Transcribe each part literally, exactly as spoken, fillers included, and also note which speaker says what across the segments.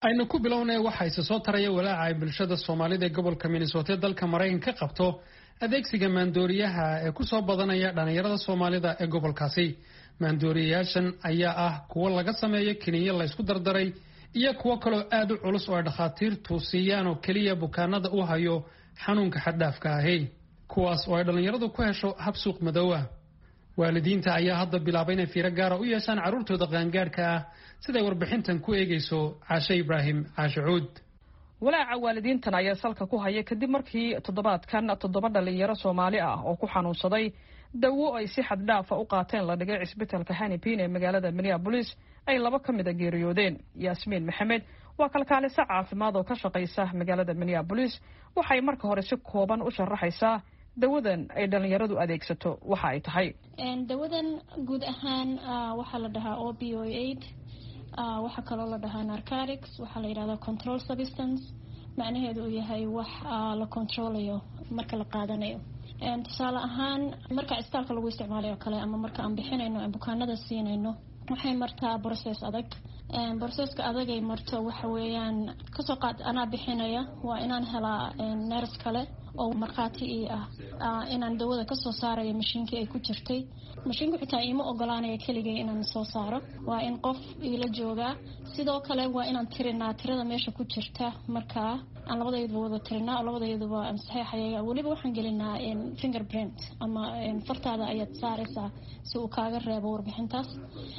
Speaker 1: aynu ku bilownay waxa ay soo taraya walaaca ay bulshada Soomaalida ee gobolka Minnesota dalka Mareykanka ka qabto adeegsiga maandooriyaha ee ku soo badanaya dhalinyarada Soomaalida ee gobolkaasi. maandooriyaashan ayaa ah kuwa laga sameeyo kiniyo la isku dardaray iyo kuwa kale oo aad u culus oo dhakhaatiirtu siiyaan oo kaliya bukaanada u hayo xanuunka xad-dhaafka ah kuwaas oo ay dhalinyaradu ku hesho hab suuq madow ah. waalidiinta ayaa hadda bilaabay inay fiiro gaar ah u yeeshaan carruurtooda qaangaarka ah sida warbixintan ku eegayso Caashe Ibraahim Caashuud.
Speaker 2: walaaca waalidiintan ayaa salka ku haya kadib markii toddobaadkan toddoba dhalinyaro Soomaali ah oo ku xanuunsaday dawo ay si xad dhaaf ah u qaateen la dhigay isbitaalka Hennepin ee magaalada Minneapolis ay laba ka mid ah geeriyoodeen. Yaasmiin Maxamed waa kalkaaliso caafimaad oo ka shaqeysa magaalada Minneapolis waxay marka hore si kooban u sharaxaysaa dawadan ay dhalinyaradu adeegsato waxa ay tahay.
Speaker 3: dawadan guud ahaan waxa la dhahaa opioid, waxa kale oo la dhahaa narcotics, waxa la yiraahdaa control substance, macnaheedu uu yahay wax la controlayo marka la qaadanayo. tusaale ahaan marka isbitaalka lagu isticmaalayo kale ama marka aan bixinayno aan bukaanada siinayno waxay martaa process adag. processka adag ay marto waxa weeyaan kasoo qaad anaa bixinaya waa inaan helaa nurse kale oo markhaati ah inaan dawada kasoo saarayo mashiinkii ay ku jirtay. mashiinku xitaa iima ogolaanaya keligay inaan soo saaro, waa in qof ila joogaa. sidoo kale waa inaan tirinaa tirada meesha ku jirta markaa aan labadayduba wada tirinaa oo labadayduba aan saxeexaya. weliba waxaan gelinaa fingerprint ama fartaada ayaad saaraysaa si uu kaaga reebo warbixintaas.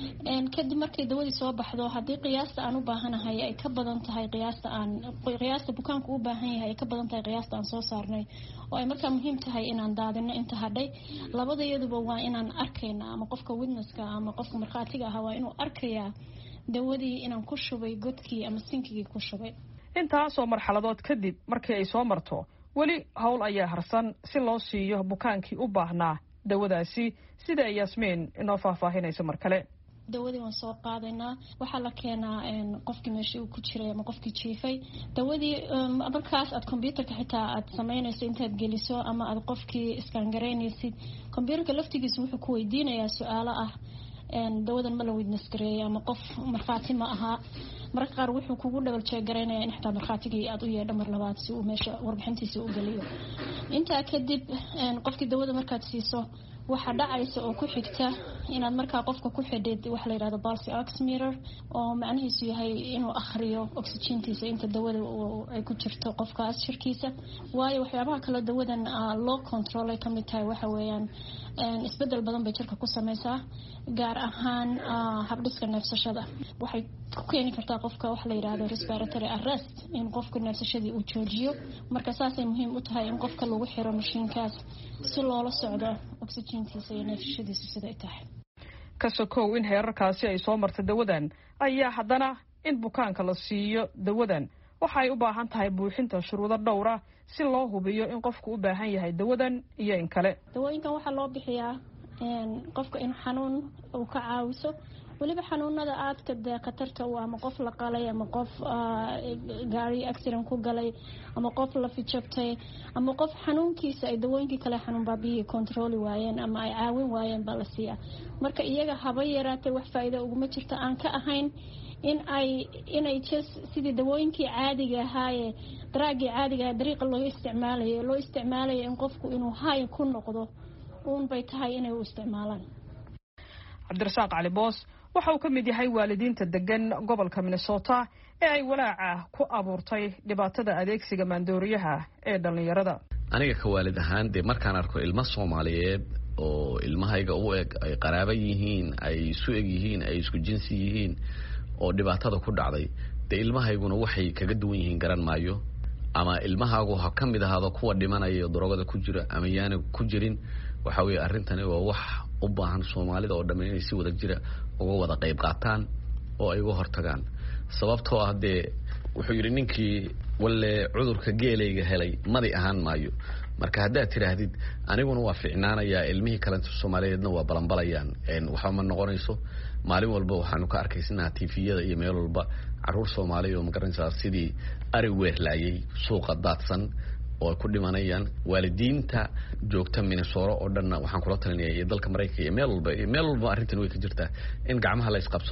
Speaker 3: kadib markay dawadii soo baxdo haddii qiyaasta aan u baahanahay ay ka badan tahay qiyaasta aan qiyaasta bukaanku u baahan yahay ay ka badan tahay qiyaasta aan soo saarnay oo ay markaa muhiim tahay inaan daadino inta hadhay, labadayaduba waa inaan arkaynaa ama qofka witnesska ama qofka markhaatiga ahaa waa inuu arkayaa dawadii inaan ku shubay godkii ama sinkigii ku shubay.
Speaker 2: intaasoo marxaladood kadib markii ay soo marto weli hawl ayaa harsan si loo siiyo bukaankii u baahnaa dawadaasi sida ay Yaasmiin inoo faahfaahinayso mar kale.
Speaker 3: dawadii waan soo qaadaynaa, waxaa la keenaa qofkii meeshii uu ku jiray ama qofkii jiifay. dawadii markaas aad computerka xitaa aad samaynayso intaad geliso ama aad qofkii iskangareynaysid, computerka laftigiisa wuxuu ku weydiinayaa su-aalo ah dawadan ma la witness gareeyay ama qof markhaati ma aha. marka qaar wuxuu kugu double check gareynayaa in xitaa markhaatigii aad u yeedho mar labaad si uu meesha warbixintiisa u geliyo. intaa kadib qofkii dawada markaad siiso waxa dhacaysa oo ku xigta inaad markaa qofka ku xidhid waxa la yiraahdo pulse oximeter oo macnihiisu yahay inuu akhriyo oxygentiisa inta dawada ay ku jirto qofkaas shirkiisa. waayo waxyaabaha kale dawadan loo control ay kamid tahay waxa weeyaan isbedel badan bay jirka ku sameysaa, gaar ahaan habdhiska neefsashada. waxay ku keeni kartaa qofka waxa la yiraahdo respiratory arrest, in qofka neefsashadii uu joojiyo. marka saasay muhiim u tahay in qofka lagu xiro mashiinkaas si loola socdo oxygentiisa iyo neefsashadiisa sida ay tahay.
Speaker 2: ka sokow in heerarkaasi ay soo martay dawadan ayaa haddana in bukaanka la siiyo dawadan waxa ay u baahan tahay buuxinta shuruudo dhowr ah si loo hubiyo in qofku u baahan yahay dawadan iyo in kale.
Speaker 3: dawooyinkan waxaa loo bixiyaa qofka in xanuun uu ka caawiso, weliba xanuunada aadka dee khatarta u ama qof la qalay ama qof gaari accident ku galay ama qof la fijabtay ama qof xanuunkiisa ay dawooyinkii kale xanuun baabiyey controli waayeen ama ay caawin waayeen baa la siiyaa. marka iyaga haba yaraatay wax faa'iido uguma jirto aan ka ahayn in ay inay just sidii dawooyinkii caadiga ahaaye daraagii caadiga ah dariiqa loo isticmaalayo loo isticmaalayo in qofku inuu hay ku noqdo uun bay tahay inay u isticmaalaan.
Speaker 2: Cabdirasaaq Cali Boos waxa uu ka mid yahay waalidiinta degan gobolka Minnesota ee ay walaaca ku abuurtay dhibaatada adeegsiga maandooriyaha ee dhalinyarada.
Speaker 4: aniga ka waalid ahaan de markaan arko ilmo Soomaaliyeed oo ilmahayga u eg ay qaraabo yihiin, ay isu eg yihiin, ay isku jinsi yihiin oo dhibaatada ku dhacday, de ilmahayguna waxay kaga duwan yihiin garan maayo. ama ilmahaagu ha ka mid ahaado kuwa dhimanaya droogada ku jira ama yaana ku jirin. waxa weeye arintani waa wax u baahan Soomaalida oo dhammaan inay si wada jira uga wada qayb qaataan oo ay uga hortagaan. sababtoo ah de wuxuu yiri ninkii wale cudurka geelayga helay madi ahaan maayo. marka haddaad tiraahdid aniguna waa fiicnaanaya ilmihii kale Soomaaliyeedna waa balanbalayaan een waxa ma noqonayso. maalin walba waxaanu ka arkaysnaa T V-yada iyo meel walba caruur Soomaali oo magaranaysa sidii ari weerlaayay suuqa daadsan oo ku dhimanayaan. waalidiinta joogta Minnesota oo dhan waxaan kula talinayaa dalka Mareykanka iyo meel walba meel walba arrintan way ka jirtaa in gacmaha la isqabsado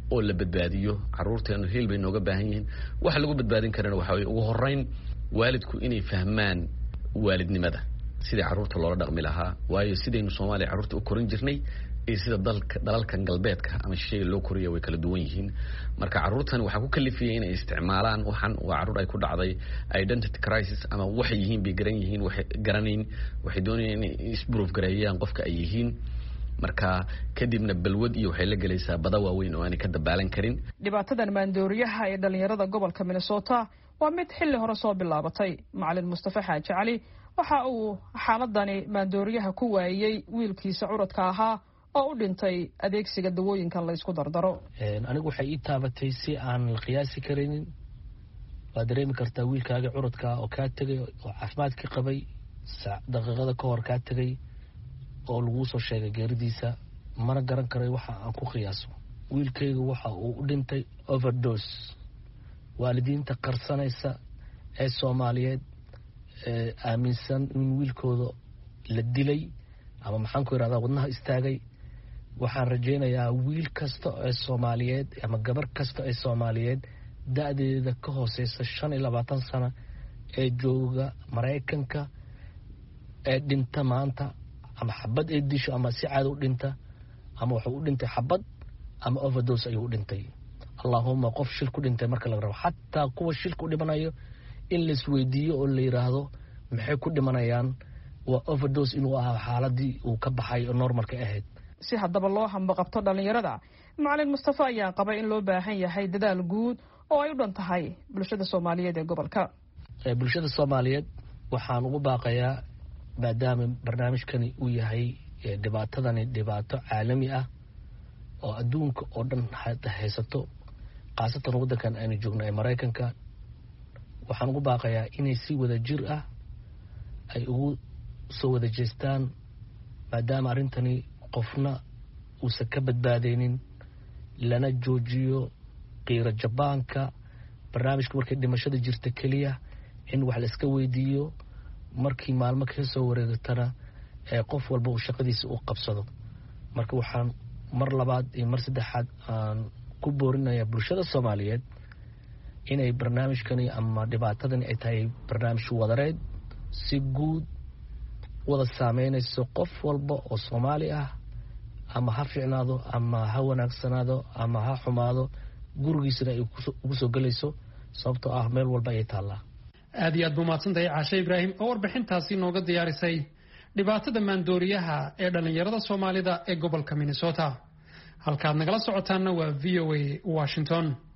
Speaker 4: oo la badbaadiyo caruurteenu heel bay nooga baahan yihiin waxa lagu badbaadin karana waxa way ugu horeyn waalidku inay fahmaan waalidnimada sida caruurta loola dhaqmi lahaa waayo sidaynu Soomaaliya caruurta u korin jirnay ee sida dalka dalalkan galbeedka ama shay loo koriyo way kala duwan yihiin marka caruurtan waxa ku kalifiyay inay isticmaalaan waxan waa caruur ay ku dhacday identity crisis ama waxay yihiin bay garan yihiin waxay garanayn waxay doonayaan inay isproof gareeyaan qofka ay yihiin marka kadibna balwad iyo waxay la galaysaa bada waaweyn oo aanay ka dabaalan karin
Speaker 2: dhibaatadan maandooriyaha ee dhalinyarada gobolka Minnesota waa mid xilli hore soo bilaabatay macallin Mustafa Xaaji Cali waxa uu xaaladani maandooriyaha ku waayay wiilkiisa curadka ahaa oo u dhintay adeegsiga dawooyinkan la isku dardaro
Speaker 5: anigu waxay ii taabatay si aan la qiyaasi karin waa dareemi kartaa wiilkaaga curadka oo ka tagay oo caafimaad ka qabay daqiiqada ka hor ka tagay oo lagu soo sheegay geeridiisa mana garan karay waxa aan ku qiyaaso wiilkayga waxa uu u dhintay overdose waalidiinta qarsanaysa ee Soomaaliyeed ee aaminsan in wiilkooda la dilay ama maxaan ku yiraahdaa wadnaha istaagay waxaan rajaynayaa wiil kasta oo Soomaaliyeed ama gabar kasta oo Soomaaliyeed da'deeda ka hooseysa shan iyo labaatan sano ee jooga Mareykanka ee dhinta maanta ama xabad ee disho ama si caad u dhinta ama wuxuu u dhintay xabad ama overdose ayuu u dhintay Allahumma qof shil ku dhintay marka la rabo hatta kuwa shil ku dhimanayo in la isweydiiyo oo la yiraahdo maxay ku dhimanayaan waa overdose inuu ahaa xaaladii uu ka baxay oo normalka ahayd
Speaker 2: si haddaba loo hamba qabto dhalinyarada macallin Mustafa ayaa qaba in loo baahan yahay dadaal guud oo ay u dhan tahay bulshada Soomaaliyeed ee gobolka
Speaker 5: ee bulshada Soomaaliyeed waxaan ugu baaqayaa maadaama barnaamijkani uu yahay dhibaatadani dhibaato caalami ah oo adduunka oo dhan haysato qaasatan waddankan aynu joogno ee Mareykanka waxaan ugu baaqayaa inay si wada jir ah ay ugu soo wada jeestaan maadaama arrintani qofna uusan ka badbaadaynin lana joojiyo qiiro jabaanka barnaamijka markay dhimashada jirta keliya in wax la iska weydiiyo markii maalmo ka soo wareegtana ee qof walba uu shaqadiisa u qabsado marka waxaan mar labaad iyo mar saddexaad aan ku boorinayaa bulshada Soomaaliyeed inay barnaamijkani ama dhibaatadani ay tahay barnaamij wadareed si guud wada saameynayso qof walba oo Soomaali ah ama ha fiicnaado ama ha wanaagsanaado ama ha xumaado gurigiisana ay ugu soo galayso sababtoo ah meel walba ay taallaa
Speaker 1: aad iyo aad buu mahadsantahay Caashe Ibraahim oo warbixintaasi nooga diyaarisay dhibaatada maandooriyaha ee dhalinyarada Soomaalida ee gobolka Minnesota halkaad nagala socotaana waa V O A Washington